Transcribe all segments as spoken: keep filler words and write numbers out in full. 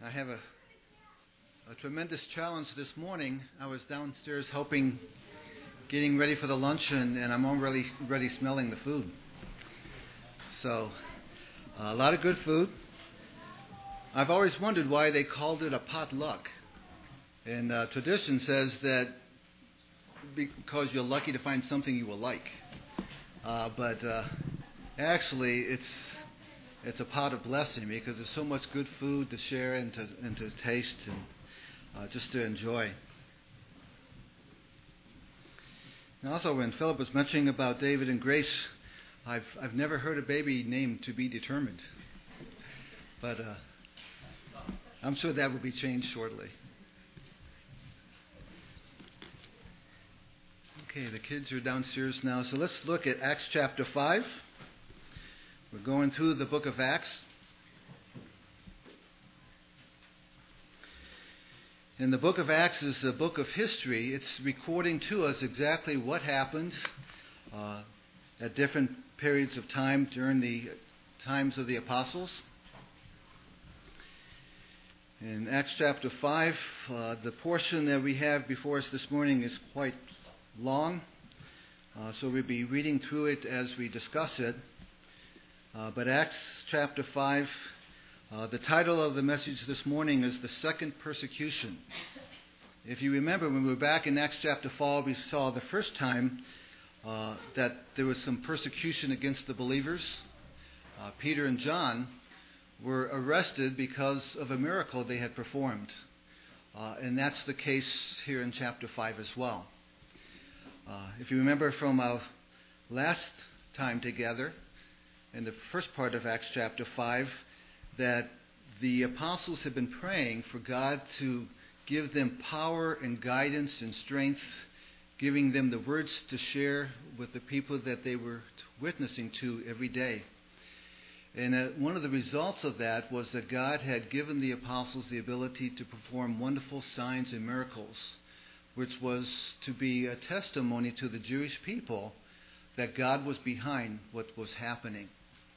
I have a, a tremendous challenge this morning. I was downstairs helping, getting ready for the luncheon, and I'm already already smelling the food. So, uh, a lot of good food. I've always wondered why they called it a potluck. And uh, tradition says that because you're lucky to find something you will like. Uh, but uh, actually, it's it's a pot of blessing because there's so much good food to share and to and to taste and uh, just to enjoy. And also, when Philip was mentioning about David and Grace, I've I've never heard a baby named To Be Determined, but uh, I'm sure that will be changed shortly. Okay, the kids are downstairs now, so let's look at Acts chapter five. We're going through the book of Acts. And the book of Acts is a book of history. It's recording to us exactly what happened uh, at different periods of time during the times of the apostles. In Acts chapter five, uh, the portion that we have before us this morning is quite long, uh, so we'll be reading through it as we discuss it. Uh, but Acts chapter five, uh, the title of the message this morning is The Second Persecution. If you remember, when we were back in Acts chapter four, we saw the first time uh, that there was some persecution against the believers. Uh, Peter and John were arrested because of a miracle they had performed. Uh, and that's the case here in chapter five as well. Uh, if you remember from our last time together, in the first part of Acts chapter five, that the apostles had been praying for God to give them power and guidance and strength, giving them the words to share with the people that they were witnessing to every day. And uh, one of the results of that was that God had given the apostles the ability to perform wonderful signs and miracles, which was to be a testimony to the Jewish people that God was behind what was happening.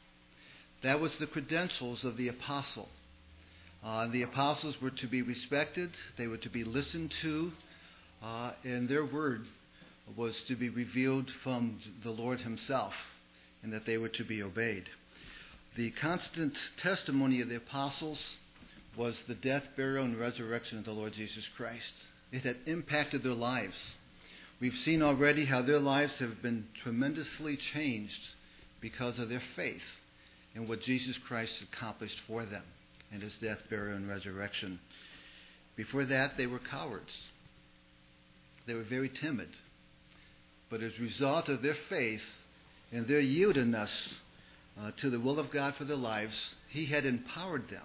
That was the credentials of the apostle. Uh, the apostles were to be respected, they were to be listened to, uh, and their word was to be revealed from the Lord himself, and that they were to be obeyed. The constant testimony of the apostles was the death, burial, and resurrection of the Lord Jesus Christ. It had impacted their lives. We've seen already how their lives have been tremendously changed because of their faith in what Jesus Christ accomplished for them in his death, burial, and resurrection. Before that, they were cowards. They were very timid. But as a result of their faith and their yieldedness uh, to the will of God for their lives, he had empowered them.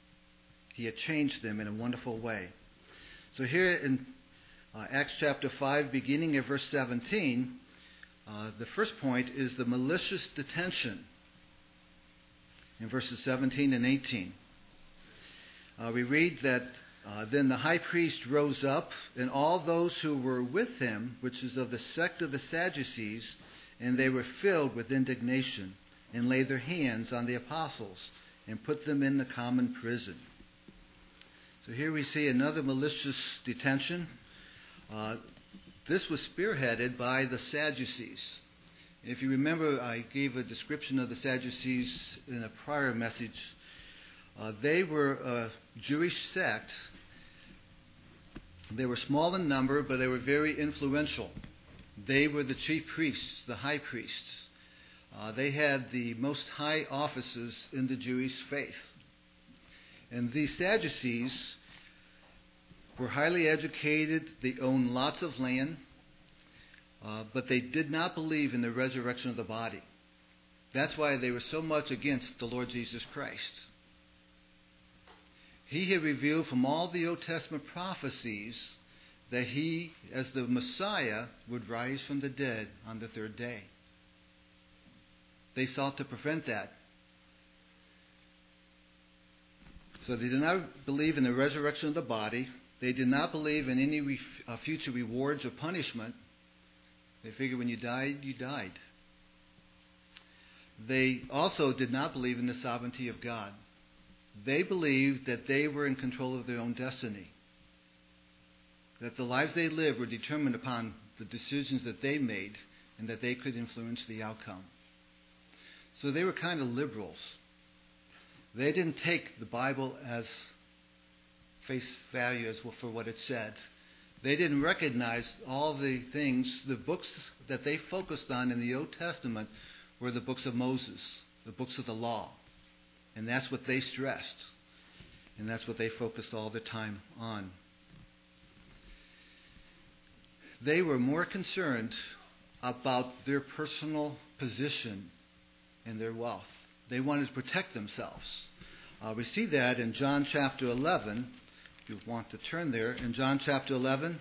He had changed them in a wonderful way. So here in uh, Acts chapter five, beginning at verse seventeen, uh, the first point is the malicious detention in verses seventeen and eighteen. Uh, we read that uh, then the high priest rose up, and all those who were with him, which is of the sect of the Sadducees, and they were filled with indignation, and laid their hands on the apostles, and put them in the common prison. So here we see another malicious detention. Uh, this was spearheaded by the Sadducees. If you remember, I gave a description of the Sadducees in a prior message. Uh, they were a Jewish sect. They were small in number, but they were very influential. They were the chief priests, the high priests. Uh, they had the most high offices in the Jewish faith. And these Sadducees were highly educated. They owned lots of land. Uh, but they did not believe in the resurrection of the body. That's why they were so much against the Lord Jesus Christ. He had revealed from all the Old Testament prophecies that he, as the Messiah, would rise from the dead on the third day. They sought to prevent that. So they did not believe in the resurrection of the body. They did not believe in any re- uh, future rewards or punishment. They figured when you died, you died. They also did not believe in the sovereignty of God. They believed that they were in control of their own destiny, that the lives they lived were determined upon the decisions that they made and that they could influence the outcome. So they were kind of liberals. They didn't take the Bible as face value as for what it said. They didn't recognize all the things, the books that they focused on in the Old Testament were the books of Moses, the books of the law. And that's what they stressed. And that's what they focused all the time on. They were more concerned about their personal position and their wealth. They wanted to protect themselves. Uh, we see that in John chapter eleven. If you want to turn there, in John chapter eleven,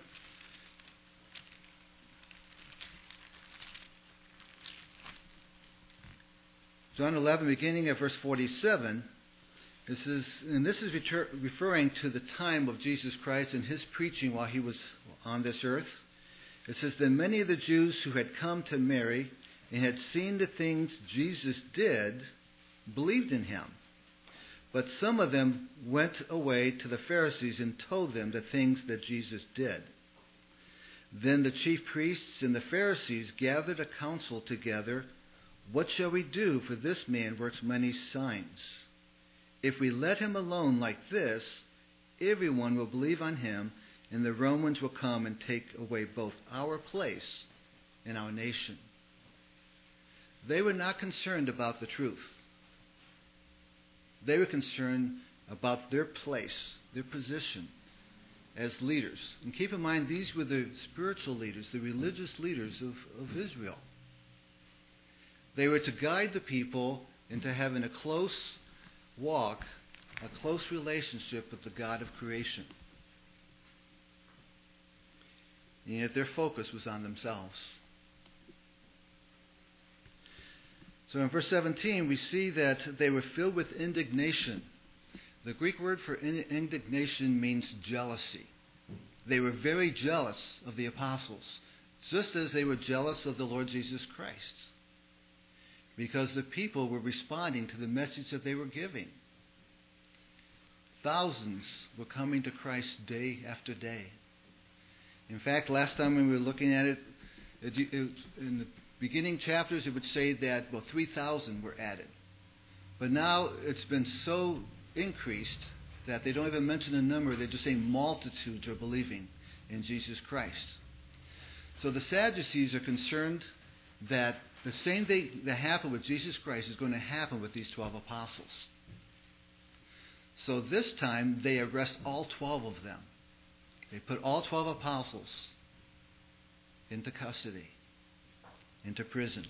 John eleven, beginning at verse forty-seven, this is, and this is refer, referring to the time of Jesus Christ and his preaching while he was on this earth. It says, "Then many of the Jews who had come to Mary and had seen the things Jesus did believed in him. But some of them went away to the Pharisees and told them the things that Jesus did. Then the chief priests and the Pharisees gathered a council together. 'What shall we do? For this man works many signs. If we let him alone like this, everyone will believe on him, and the Romans will come and take away both our place and our nation.'" They were not concerned about the truth. They were concerned about their place, their position as leaders. And keep in mind, these were the spiritual leaders, the religious leaders of, of Israel. They were to guide the people into having a close walk, a close relationship with the God of creation. And yet their focus was on themselves. So in verse seventeen, we see that they were filled with indignation. The Greek word for indignation means jealousy. They were very jealous of the apostles, just as they were jealous of the Lord Jesus Christ, because the people were responding to the message that they were giving. Thousands were coming to Christ day after day. In fact, last time when we were looking at it, it, it in the beginning chapters, it would say that, well, three thousand were added. But now it's been so increased that they don't even mention a number. They're just saying multitudes are believing in Jesus Christ. So the Sadducees are concerned that the same thing that happened with Jesus Christ is going to happen with these twelve apostles. So this time they arrest all twelve of them. They put all twelve apostles into custody, into prison,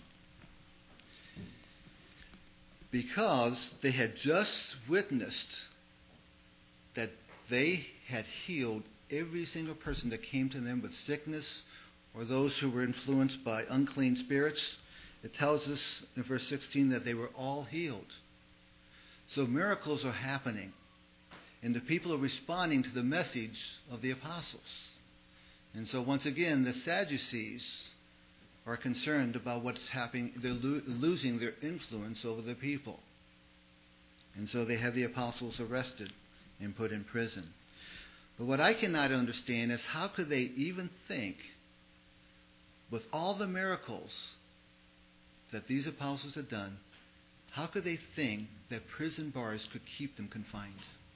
because they had just witnessed that they had healed every single person that came to them with sickness or those who were influenced by unclean spirits. It tells us in verse sixteen that they were all healed. So miracles are happening, and the people are responding to the message of the apostles. And so once again, the Sadducees are concerned about what's happening. They're lo- losing their influence over the people. And so they have the apostles arrested and put in prison. But what I cannot understand is how could they even think, with all the miracles that these apostles had done, how could they think that prison bars could keep them confined?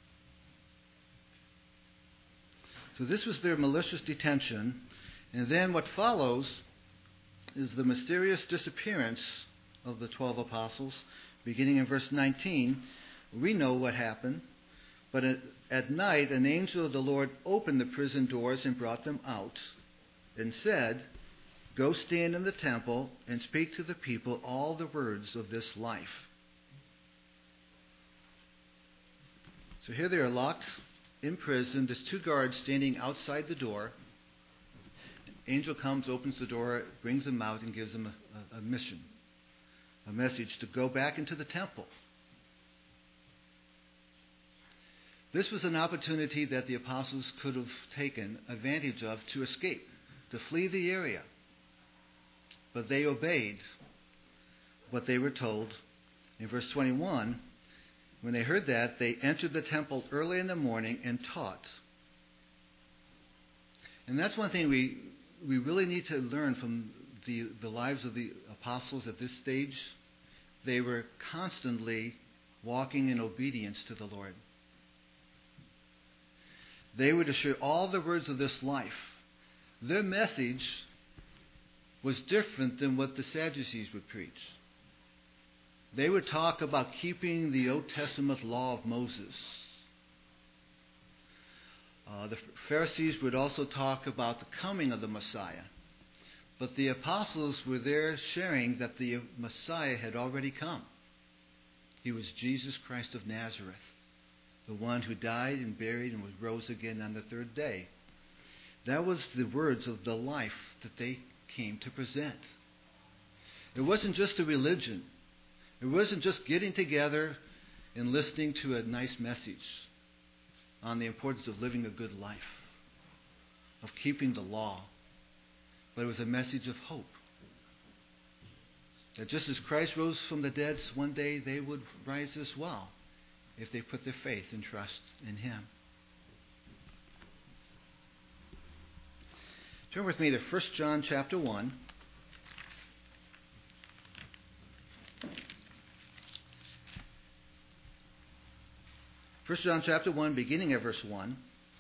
So this was their malicious detention. And then what follows is the mysterious disappearance of the twelve apostles. Beginning in verse nineteen, we know what happened. But at, at night, an angel of the Lord opened the prison doors and brought them out and said, "Go stand in the temple and speak to the people all the words of this life." So here they are locked in prison. There's two guards standing outside the door. An angel comes, opens the door, brings them out, and gives them a, a, a mission, a message to go back into the temple. This was an opportunity that the apostles could have taken advantage of to escape, to flee the area. But they obeyed what they were told. In verse twenty-one, When they heard that, they entered the temple early in the morning and taught. And that's one thing we we really need to learn from the, the lives of the apostles at this stage. They were constantly walking in obedience to the Lord. They were to share all the words of this life. Their message was different than what the Sadducees would preach. They would talk about keeping the Old Testament law of Moses. Uh, the Pharisees would also talk about the coming of the Messiah. But the apostles were there sharing that the Messiah had already come. He was Jesus Christ of Nazareth, the one who died and buried and was rose again on the third day. That was the words of the life that they came to present. It wasn't just a religion. It wasn't just getting together and listening to a nice message on the importance of living a good life, of keeping the law. But it was a message of hope. That just as Christ rose from the dead, one day they would rise as well if they put their faith and trust in Him. Turn with me to First John chapter one. First John chapter one, beginning at verse one.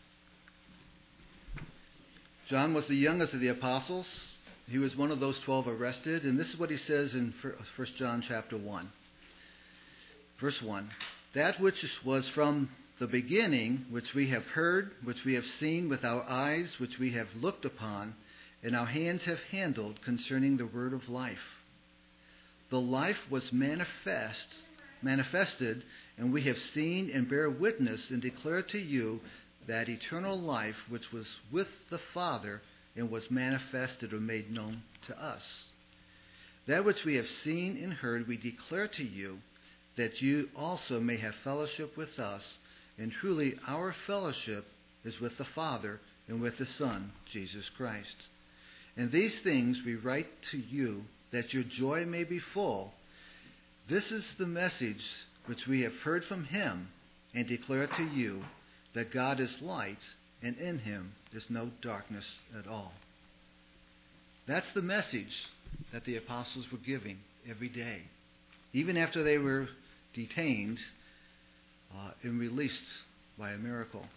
John was the youngest of the apostles. He was one of those twelve arrested. And this is what he says in First John chapter one. Verse one. That which was from the beginning, which we have heard, which we have seen with our eyes, which we have looked upon, and our hands have handled concerning the word of life. The life was manifest, manifested, and we have seen and bear witness and declare to you that eternal life which was with the Father and was manifested or made known to us. That which we have seen and heard we declare to you, that you also may have fellowship with us, and truly our fellowship is with the Father and with the Son, Jesus Christ. And these things we write to you, that your joy may be full. This is the message which we have heard from Him and declare to you, that God is light, and in Him is no darkness at all. That's the message that the apostles were giving every day, even after they were detained uh, and released by a miracle.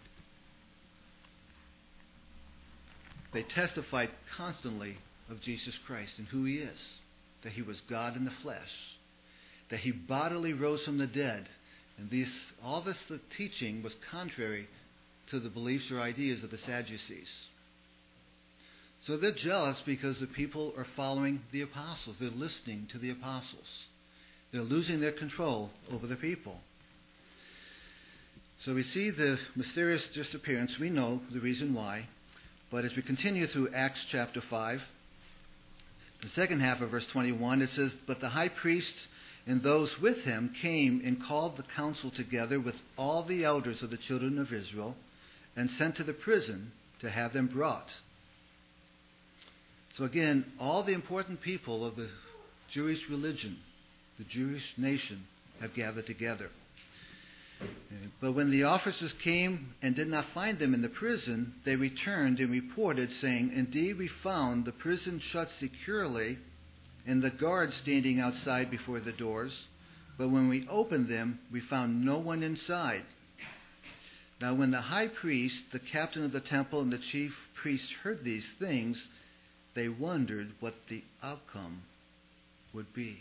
They testified constantly of Jesus Christ and who He is, that He was God in the flesh, that He bodily rose from the dead. And these, all this the teaching was contrary to the beliefs or ideas of the Sadducees. So they're jealous because the people are following the apostles. They're listening to the apostles. They're losing their control over the people. So we see the mysterious disappearance. We know the reason why. But as we continue through Acts chapter five, the second half of verse twenty-one, it says, But the high priest and those with him came and called the council together with all the elders of the children of Israel, and sent to the prison to have them brought. So again, all the important people of the Jewish religion, the Jewish nation, have gathered together. But when the officers came and did not find them in the prison, they returned and reported, saying, Indeed, we found the prison shut securely, and the guards standing outside before the doors. But when we opened them, we found no one inside. Now when the high priest, the captain of the temple, and the chief priest heard these things, they wondered what the outcome would be.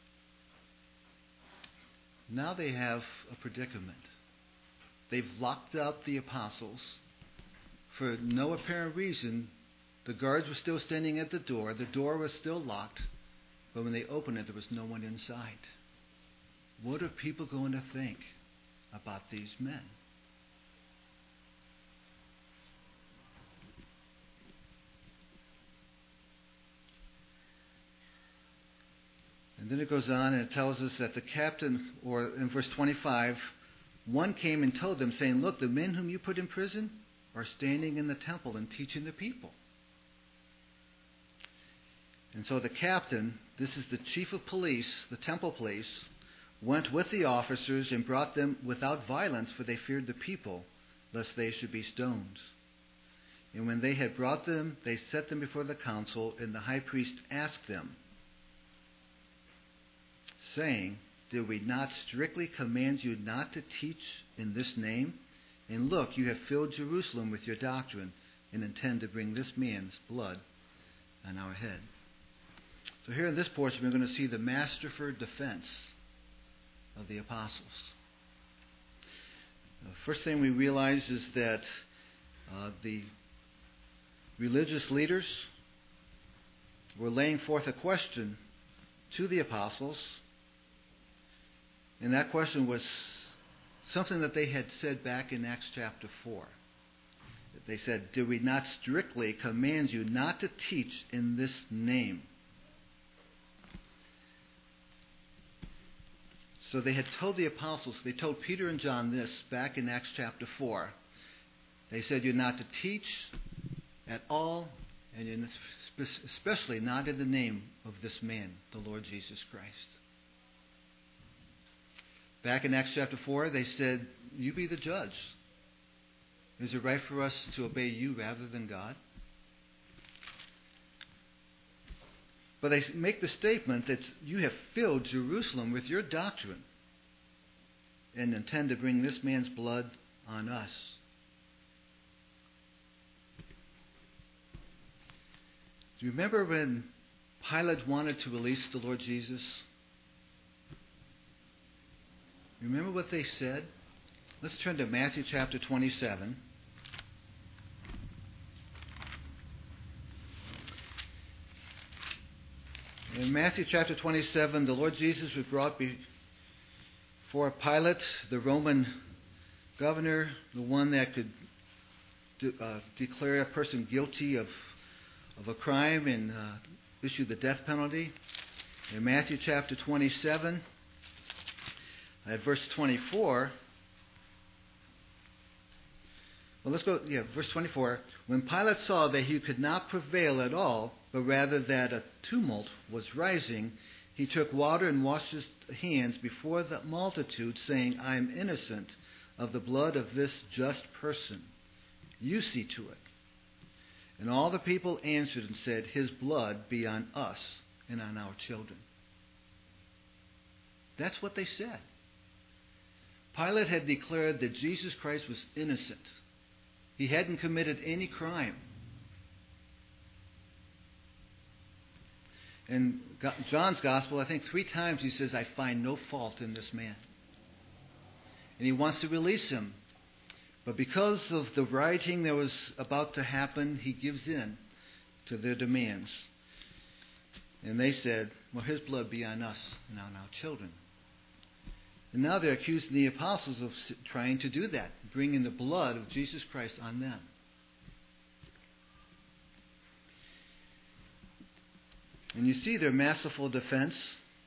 Now they have a predicament. They've locked up the apostles. For no apparent reason, the guards were still standing at the door. The door was still locked. But when they opened it, there was no one inside. What are people going to think about these men? And then it goes on and it tells us that the captain, or in verse twenty-five, one came and told them, saying, Look, the men whom you put in prison are standing in the temple and teaching the people. And so the captain, this is the chief of police, the temple police, went with the officers and brought them without violence, for they feared the people, lest they should be stoned. And when they had brought them, they set them before the council, and the high priest asked them, saying, Did we not strictly command you not to teach in this name? And look, you have filled Jerusalem with your doctrine, and intend to bring this man's blood on our head. So here in this portion, we're going to see the masterful defense of the apostles. The first thing we realize is that uh, the religious leaders were laying forth a question to the apostles, and that question was something that they had said back in Acts chapter four. They said, Did we not strictly command you not to teach in this name? So they had told the apostles, they told Peter and John this back in Acts chapter four. They said, You're not to teach at all, and especially not in the name of this man, the Lord Jesus Christ. Back in Acts chapter four, they said, You be the judge. Is it right for us to obey you rather than God? But they make the statement that you have filled Jerusalem with your doctrine and intend to bring this man's blood on us. Do you remember when Pilate wanted to release the Lord Jesus? Remember what they said? Let's turn to Matthew chapter twenty-seven. In Matthew chapter twenty-seven, the Lord Jesus was brought before Pilate, the Roman governor, the one that could de- uh, declare a person guilty of, of a crime and uh, issue the death penalty. In Matthew chapter twenty-seven, at verse twenty-four, well, let's go, yeah, verse twenty-four. When Pilate saw that he could not prevail at all, but rather that a tumult was rising, he took water and washed his hands before the multitude, saying, I am innocent of the blood of this just person. You see to it. And all the people answered and said, His blood be on us and on our children. That's what they said. Pilate had declared that Jesus Christ was innocent. He hadn't committed any crime. In John's Gospel, I think three times he says, I find no fault in this man. And he wants to release him. But because of the rioting that was about to happen, he gives in to their demands. And they said, well, his blood be on us and on our children. And now they're accusing the apostles of trying to do that, bringing the blood of Jesus Christ on them. And you see their masterful defense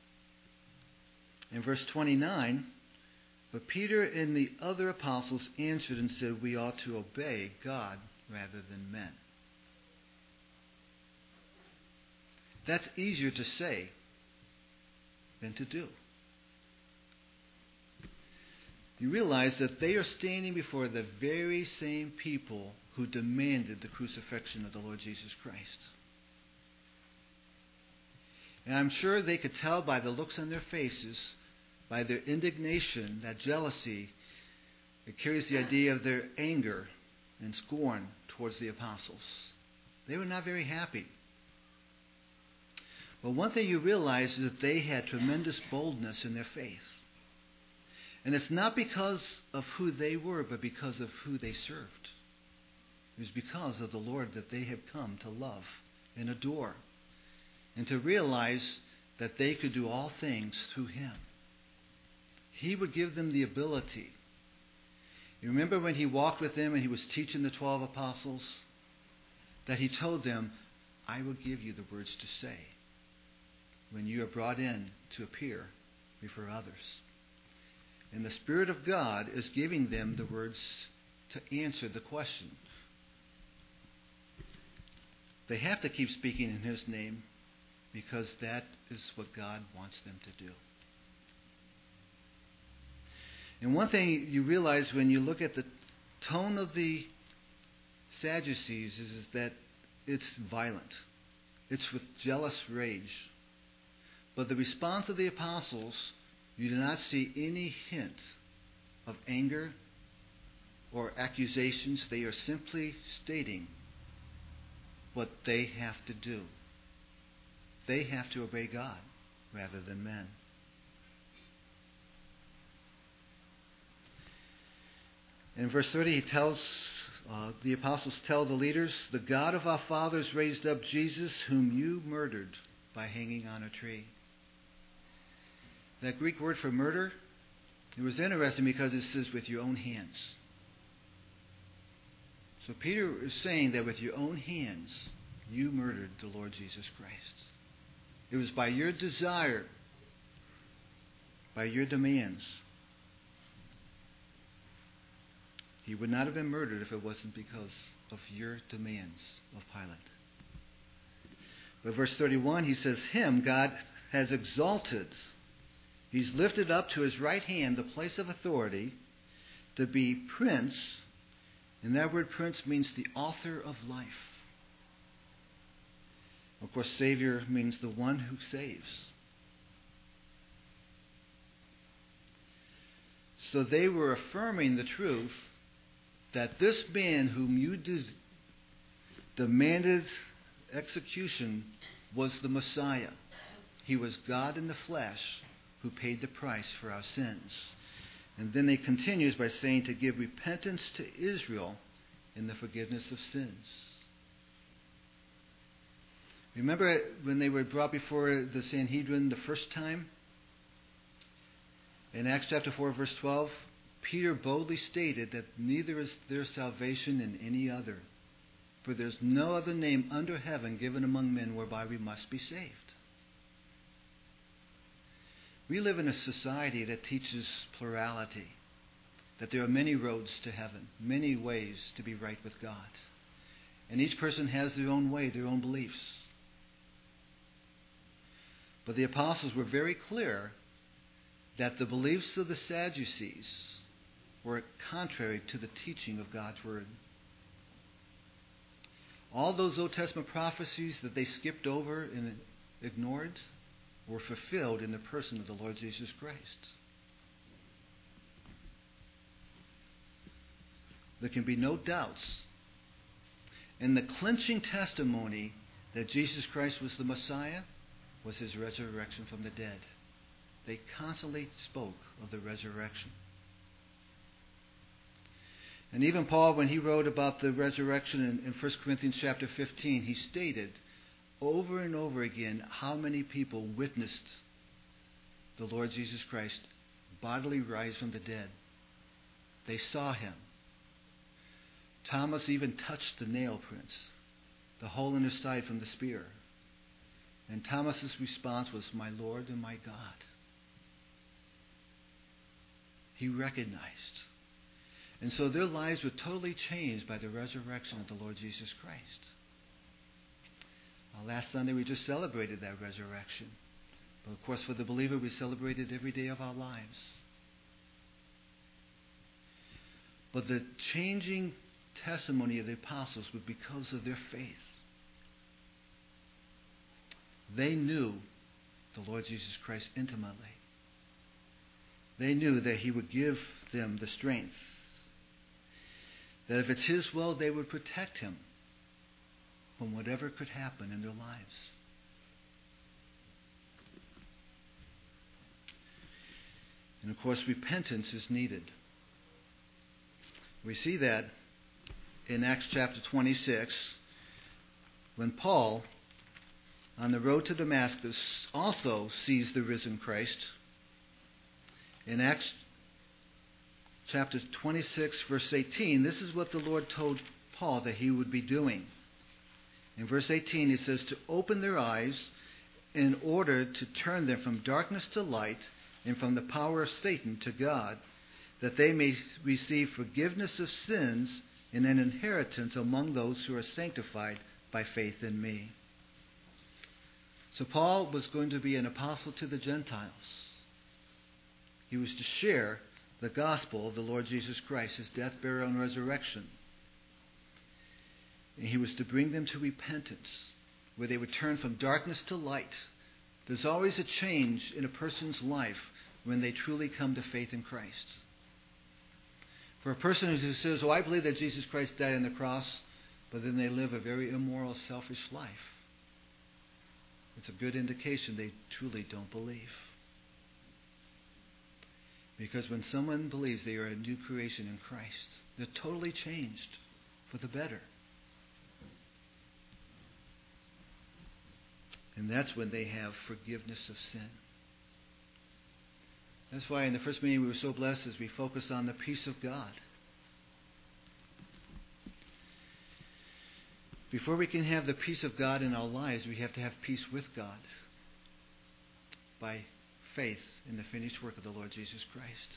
in verse twenty-nine. But Peter and the other apostles answered and said, we ought to obey God rather than men. That's easier to say than to do. You realize that they are standing before the very same people who demanded the crucifixion of the Lord Jesus Christ. And I'm sure they could tell by the looks on their faces, by their indignation, that jealousy, it carries the idea of their anger and scorn towards the apostles. They were not very happy. But one thing you realize is that they had tremendous boldness in their faith. And it's not because of who they were, but because of who they served. It was because of the Lord that they have come to love and adore, and to realize that they could do all things through Him. He would give them the ability. You remember when He walked with them and He was teaching the twelve apostles, that He told them, I will give you the words to say when you are brought in to appear before others. And the Spirit of God is giving them the words to answer the question. They have to keep speaking in His name because that is what God wants them to do. And one thing you realize when you look at the tone of the Sadducees is, is that it's violent. It's with jealous rage. But the response of the apostles, you do not see any hint of anger or accusations. They are simply stating what they have to do. They have to obey God rather than men. In verse thirty, he tells, uh, the apostles tell the leaders, the God of our fathers raised up Jesus, whom you murdered by hanging on a tree. That Greek word for murder, it was interesting because it says with your own hands. So Peter is saying that with your own hands, you murdered the Lord Jesus Christ. It was by your desire, by your demands. He would not have been murdered if it wasn't because of your demands of Pilate. But verse thirty-one, he says, him God has exalted. He's lifted up to his right hand the place of authority to be prince. And that word prince means the author of life. Of course, Savior means the one who saves. So they were affirming the truth that this man whom you des- demanded execution was the Messiah. He was God in the flesh who paid the price for our sins. And then he continues by saying to give repentance to Israel in the forgiveness of sins. Remember when they were brought before the Sanhedrin the first time? In Acts chapter four, verse twelve, Peter boldly stated that neither is there salvation in any other, for there's no other name under heaven given among men whereby we must be saved. We live in a society that teaches plurality, that there are many roads to heaven, many ways to be right with God. And each person has their own way, their own beliefs. But the apostles were very clear that the beliefs of the Sadducees were contrary to the teaching of God's Word. All those Old Testament prophecies that they skipped over and ignored were fulfilled in the person of the Lord Jesus Christ. There can be no doubts in the clinching testimony that Jesus Christ was the Messiah was his resurrection from the dead. They constantly spoke of the resurrection. And even Paul, when he wrote about the resurrection in, in First Corinthians chapter fifteen, he stated over and over again how many people witnessed the Lord Jesus Christ bodily rise from the dead. They saw him. Thomas even touched the nail prints, the hole in his side from the spear. And Thomas's response was, "My Lord and my God." He recognized. And so their lives were totally changed by the resurrection of the Lord Jesus Christ. Uh, last Sunday we just celebrated that resurrection. But of course for the believer we celebrate it every day of our lives. But the changing testimony of the apostles was because of their faith. They knew the Lord Jesus Christ intimately. They knew that he would give them the strength. That if it's his will, they would protect him from whatever could happen in their lives. And of course, repentance is needed. We see that in Acts chapter twenty-six, when Paul, on the road to Damascus, also sees the risen Christ. In Acts chapter twenty-six, verse eighteen, this is what the Lord told Paul that he would be doing. In verse eighteen, it says, to open their eyes in order to turn them from darkness to light and from the power of Satan to God, that they may receive forgiveness of sins and an inheritance among those who are sanctified by faith in me. So Paul was going to be an apostle to the Gentiles. He was to share the gospel of the Lord Jesus Christ, his death, burial, and resurrection. And he was to bring them to repentance, where they would turn from darkness to light. There's always a change in a person's life when they truly come to faith in Christ. For a person who says, oh, I believe that Jesus Christ died on the cross, but then they live a very immoral, selfish life, it's a good indication they truly don't believe. Because when someone believes they are a new creation in Christ, they're totally changed for the better. And that's when they have forgiveness of sin. That's why in the first meeting we were so blessed as we focused on the peace of God. Before we can have the peace of God in our lives, we have to have peace with God by faith in the finished work of the Lord Jesus Christ.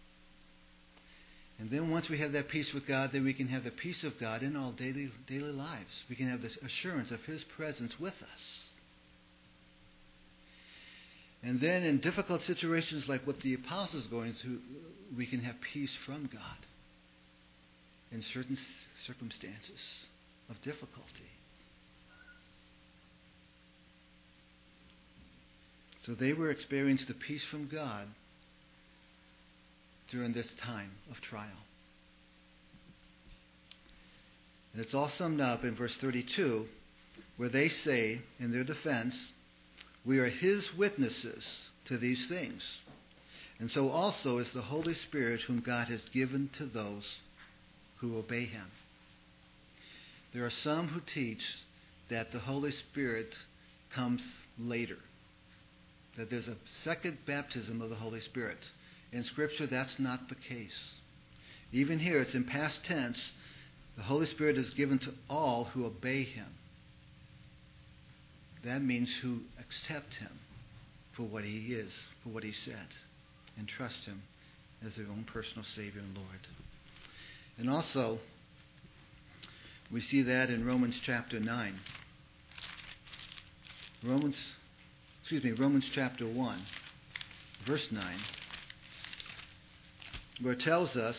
And then once we have that peace with God, then we can have the peace of God in our daily daily lives. We can have this assurance of his presence with us. And then in difficult situations like what the apostles are going through, we can have peace from God in certain circumstances of difficulty. So they were experiencing the peace from God during this time of trial. And it's all summed up in verse thirty-two, where they say in their defense, we are his witnesses to these things. And so also is the Holy Spirit whom God has given to those who obey him. There are some who teach that the Holy Spirit comes later, that there's a second baptism of the Holy Spirit. In Scripture, that's not the case. Even here, it's in past tense. The Holy Spirit is given to all who obey him. That means who accept him for what he is, for what he said, and trust him as their own personal Savior and Lord. And also, we see that in Romans chapter nine. Romans, excuse me, Romans chapter one, verse nine, where it tells us,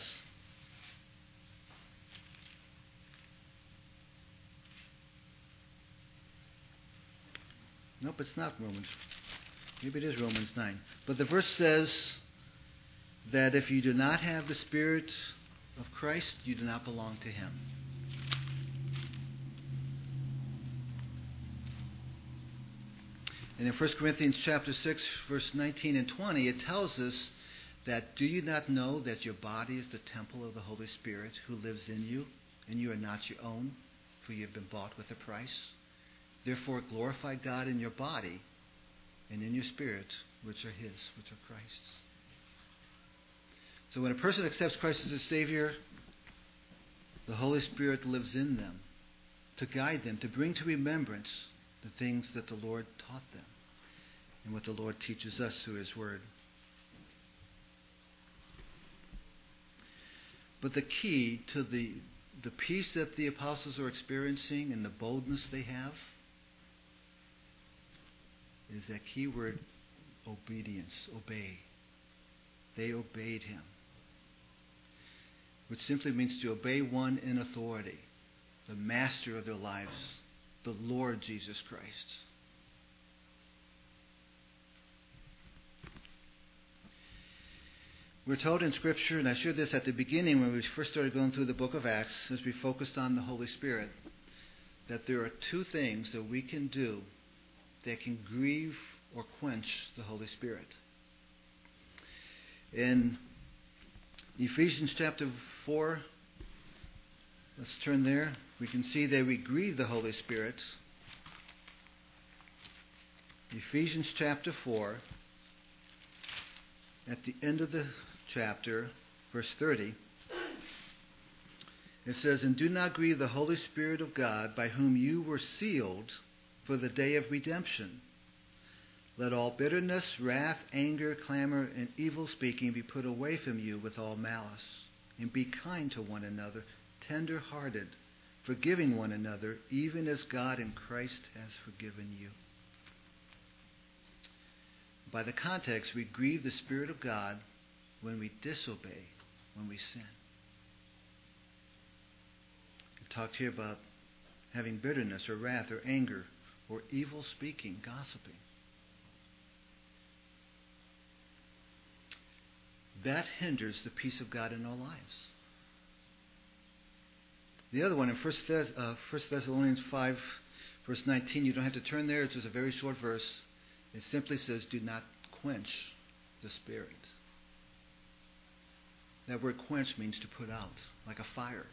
nope, it's not Romans. Maybe it is Romans nine. But the verse says that if you do not have the Spirit of Christ, you do not belong to him. And in First Corinthians chapter six, verse nineteen and twenty, it tells us that, do you not know that your body is the temple of the Holy Spirit who lives in you, and you are not your own, for you have been bought with a price? Therefore glorify God in your body and in your spirit, which are his, which are Christ's. So when a person accepts Christ as a Savior, the Holy Spirit lives in them to guide them, to bring to remembrance the things that the Lord taught them and what the Lord teaches us through his word. But the key to the, the peace that the apostles are experiencing and the boldness they have is that key word, obedience, obey. They obeyed him, which simply means to obey one in authority, the master of their lives, the Lord Jesus Christ. We're told in Scripture, and I shared this at the beginning when we first started going through the book of Acts, as we focused on the Holy Spirit, that there are two things that we can do that can grieve or quench the Holy Spirit. In Ephesians chapter four, let's turn there. We can see that we grieve the Holy Spirit. Ephesians chapter four, at the end of the chapter, verse thirty, it says, and do not grieve the Holy Spirit of God, by whom you were sealed for the day of redemption. Let all bitterness, wrath, anger, clamor, and evil speaking be put away from you with all malice. And be kind to one another, tender-hearted, forgiving one another, even as God in Christ has forgiven you. By the context, we grieve the Spirit of God when we disobey, when we sin. We've talked here about having bitterness or wrath or anger or evil speaking, gossiping. That hinders the peace of God in our lives. The other one in First Thessalonians five, verse nineteen, you don't have to turn there. It's just a very short verse. It simply says, do not quench the Spirit. That word quench means to put out, like a fire.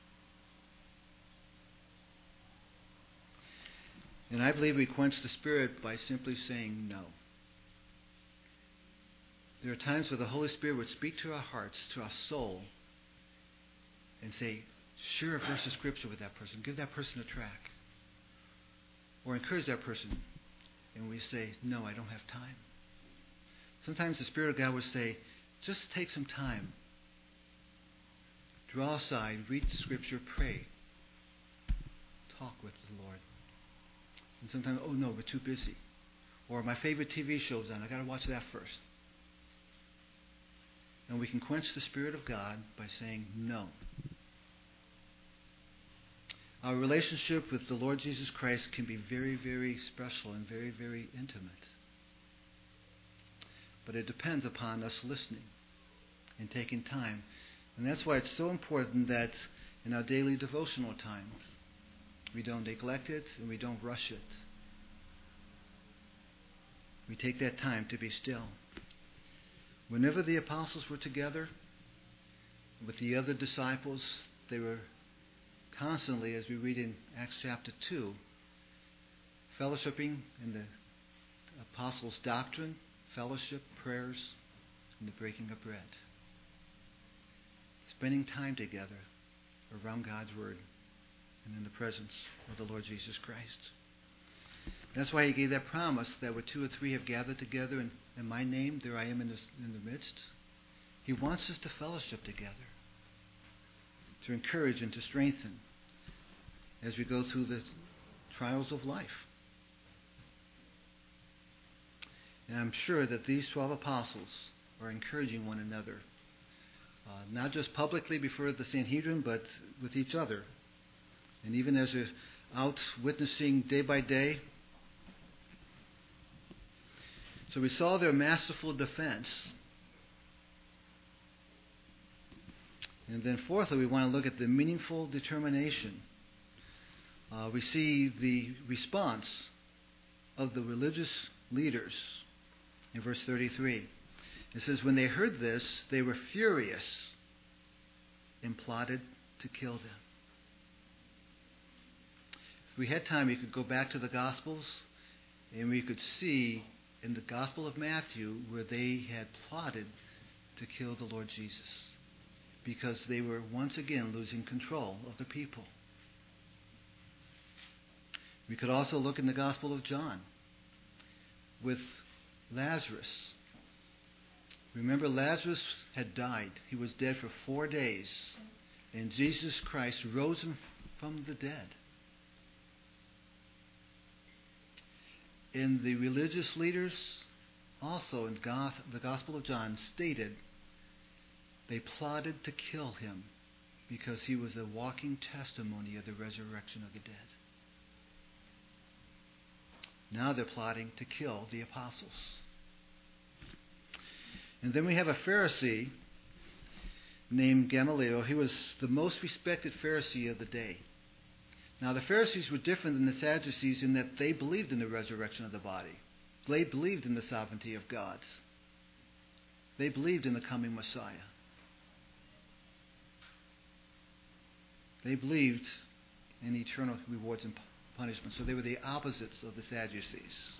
And I believe we quench the Spirit by simply saying no. There are times where the Holy Spirit would speak to our hearts, to our soul, and say, share a verse of Scripture with that person. Give that person a tract. Or encourage that person. And we say, no, I don't have time. Sometimes the Spirit of God would say, just take some time. Draw aside, read Scripture, pray. Talk with the Lord. And sometimes, oh no, we're too busy. Or my favorite T V show's on. I got to watch that first. And we can quench the Spirit of God by saying no. Our relationship with the Lord Jesus Christ can be very, very special and very, very intimate. But it depends upon us listening and taking time. And that's why it's so important that in our daily devotional time, we don't neglect it and we don't rush it. We take that time to be still. Whenever the apostles were together with the other disciples, they were constantly, as we read in Acts chapter two, fellowshipping in the apostles' doctrine, fellowship, prayers, and the breaking of bread. Spending time together around God's Word and in the presence of the Lord Jesus Christ. That's why He gave that promise that where two or three have gathered together in, in my name, there I am in, this, in the midst. He wants us to fellowship together, to encourage and to strengthen as we go through the trials of life. And I'm sure that these twelve apostles are encouraging one another, uh, not just publicly before the Sanhedrin, but with each other. And even as they're out witnessing day by day. So we saw their masterful defense. And then fourthly, we want to look at the meaningful determination. Uh, we see the response of the religious leaders in verse thirty-three. It says, when they heard this, they were furious and plotted to kill them. If we had time, we could go back to the Gospels and we could see in the Gospel of Matthew where they had plotted to kill the Lord Jesus because they were once again losing control of the people. We could also look in the Gospel of John with Lazarus. Remember, Lazarus had died. He was dead for four days. And Jesus Christ rose him from the dead. And the religious leaders also in the Gospel of John stated they plotted to kill him because he was a walking testimony of the resurrection of the dead. Now they're plotting to kill the apostles. And then we have a Pharisee named Gamaliel. He was the most respected Pharisee of the day. Now the Pharisees were different than the Sadducees in that they believed in the resurrection of the body. They believed in the sovereignty of God. They believed in the coming Messiah. They believed in eternal rewards and punishment. So they were the opposites of the Sadducees.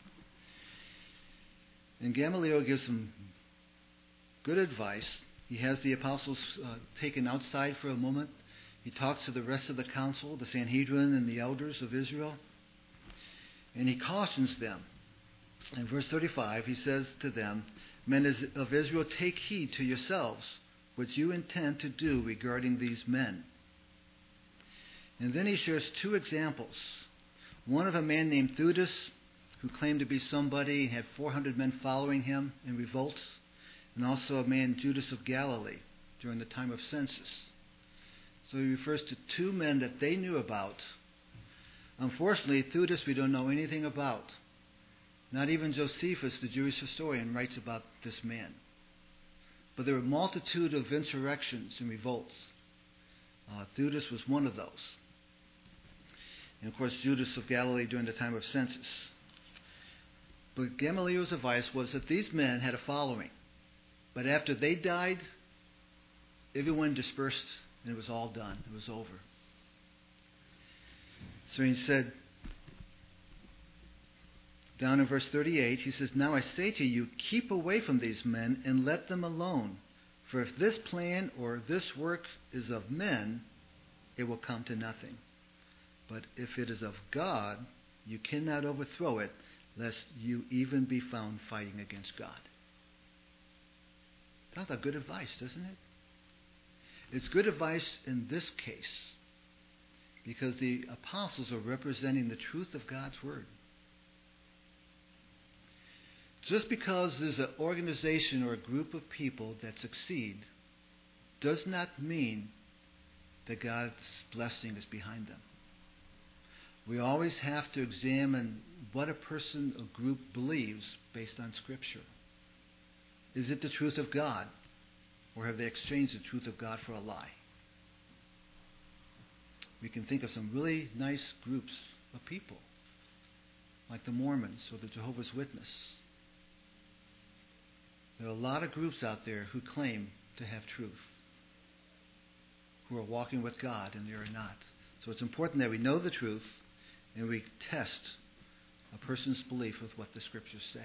And Gamaliel gives some good advice. He has the apostles uh, taken outside for a moment. He talks to the rest of the council, the Sanhedrin and the elders of Israel. And he cautions them. In verse thirty-five, he says to them, men of Israel, take heed to yourselves what you intend to do regarding these men. And then he shares two examples. One of a man named Theudas, who claimed to be somebody and had four hundred men following him in revolt. and also a man, Judas of Galilee, during the time of census. So he refers to two men that they knew about. Unfortunately, Theudas we don't know anything about. Not even Josephus, the Jewish historian, writes about this man. But there were a multitude of insurrections and revolts. Uh, Theudas was one of those. And of course, Judas of Galilee during the time of census. But Gamaliel's advice was that these men had a following. But after they died, everyone dispersed and it was all done. It was over. So he said, down in verse thirty-eight, he says, "Now I say to you, keep away from these men and let them alone. For if this plan or this work is of men, it will come to nothing. But if it is of God, you cannot overthrow it, lest you even be found fighting against God." That's a good advice, doesn't it? It's good advice in this case because the apostles are representing the truth of God's Word. Just because there's an organization or a group of people that succeed does not mean that God's blessing is behind them. We always have to examine what a person or group believes based on Scripture. Is it the truth of God, or have they exchanged the truth of God for a lie? We can think of some really nice groups of people, like the Mormons or the Jehovah's Witnesses. There are a lot of groups out there who claim to have truth, who are walking with God, and they are not. So it's important that we know the truth and we test a person's belief with what the Scriptures say.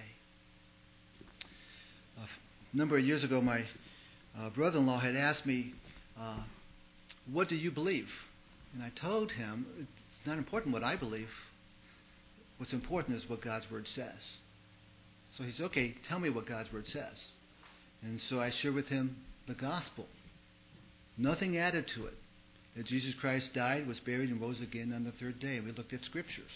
A number of years ago, my uh, brother-in-law had asked me, uh, what do you believe? And I told him, it's not important what I believe. What's important is what God's Word says. So he said, okay, tell me what God's Word says. And so I shared with him the gospel. Nothing added to it. That Jesus Christ died, was buried, and rose again on the third day. We looked at Scriptures.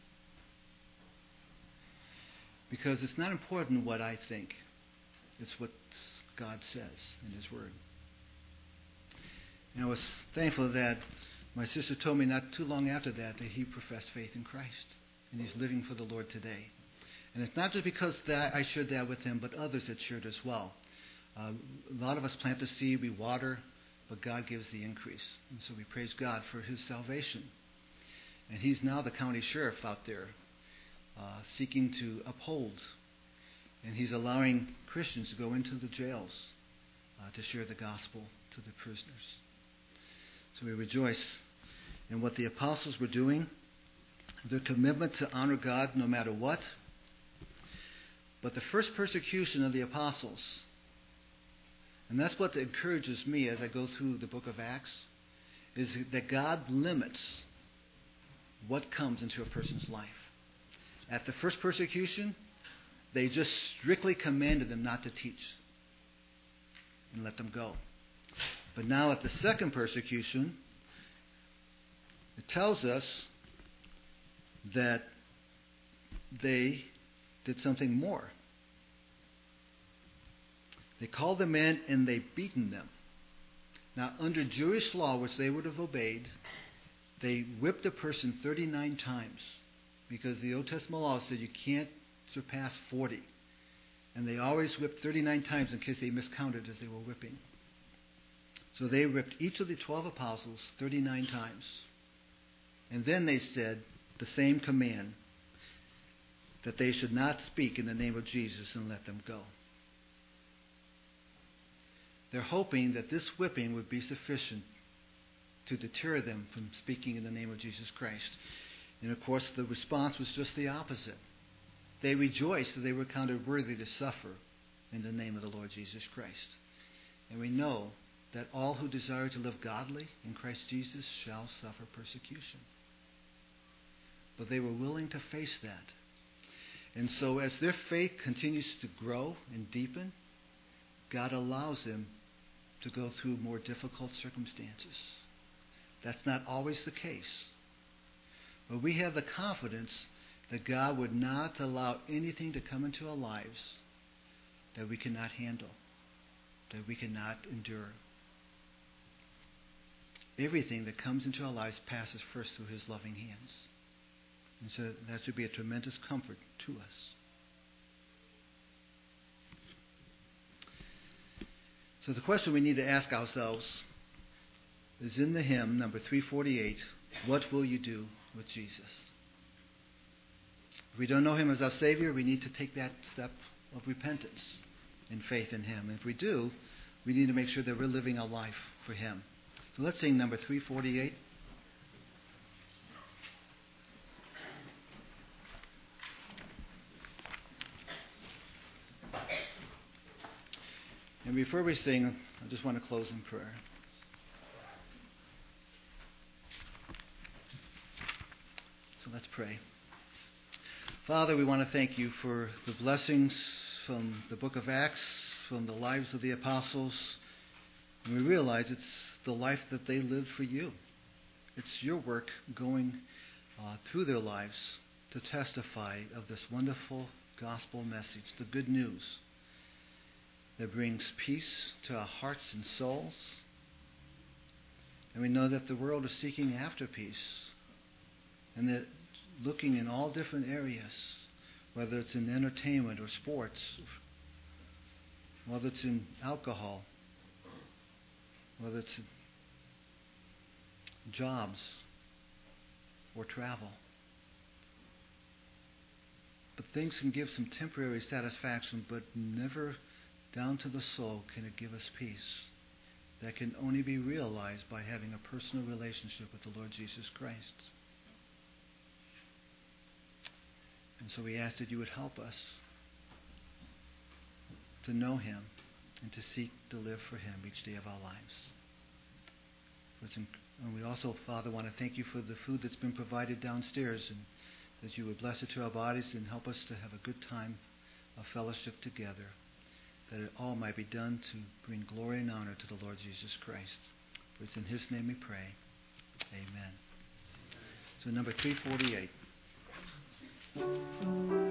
Because it's not important what I think. It's what God says in His Word. And I was thankful that my sister told me not too long after that that he professed faith in Christ. And he's living for the Lord today. And it's not just because that I shared that with him, but others had shared as well. Uh, a lot of us plant the seed, we water, but God gives the increase. And so we praise God for His salvation. And he's now the county sheriff out there, uh, seeking to uphold. And he's allowing Christians to go into the jails uh, to share the gospel to the prisoners. So we rejoice in what the apostles were doing, their commitment to honor God no matter what. But the first persecution of the apostles, and that's what encourages me as I go through the book of Acts, is that God limits what comes into a person's life. At the first persecution, they just strictly commanded them not to teach and let them go. But now at the second persecution, it tells us that they did something more. They called them in and they beaten them. Now, under Jewish law, which they would have obeyed, they whipped a person thirty-nine times because the Old Testament law said you can't surpass forty. And they always whipped thirty-nine times in case they miscounted as they were whipping. So they whipped each of the twelve apostles thirty-nine times. And then they said the same command, that they should not speak in the name of Jesus, and let them go. They're hoping that this whipping would be sufficient to deter them from speaking in the name of Jesus Christ. And of course, the response was just the opposite. They rejoiced that they were counted worthy to suffer in the name of the Lord Jesus Christ. And we know that all who desire to live godly in Christ Jesus shall suffer persecution. But they were willing to face that. And so as their faith continues to grow and deepen, God allows them to go through more difficult circumstances. That's not always the case. But we have the confidence that God would not allow anything to come into our lives that we cannot handle. that we cannot endure. Everything that comes into our lives passes first through His loving hands. And so that should be a tremendous comfort to us. So the question we need to ask ourselves is in the hymn, number three forty-eight, what will you do with Jesus? If we don't know Him as our Savior, we need to take that step of repentance and faith in Him. If we do, we need to make sure that we're living our life for Him. So let's sing number three forty-eight. And before we sing, I just want to close in prayer. So let's pray. Father, we want to thank You for the blessings from the book of Acts, from the lives of the apostles. And we realize it's the life that they lived for You. It's Your work going uh, through their lives to testify of this wonderful gospel message, the good news that brings peace to our hearts and souls. And we know that the world is seeking after peace, and that looking in all different areas, whether it's in entertainment or sports, whether it's in alcohol, whether it's in jobs or travel. But things can give some temporary satisfaction, but never down to the soul can it give us peace. That can only be realized by having a personal relationship with the Lord Jesus Christ. And so we ask that You would help us to know Him and to seek to live for Him each day of our lives. And we also, Father, want to thank You for the food that's been provided downstairs, and that You would bless it to our bodies and help us to have a good time of fellowship together, that it all might be done to bring glory and honor to the Lord Jesus Christ. For it's in His name we pray. Amen. So number three forty-eight.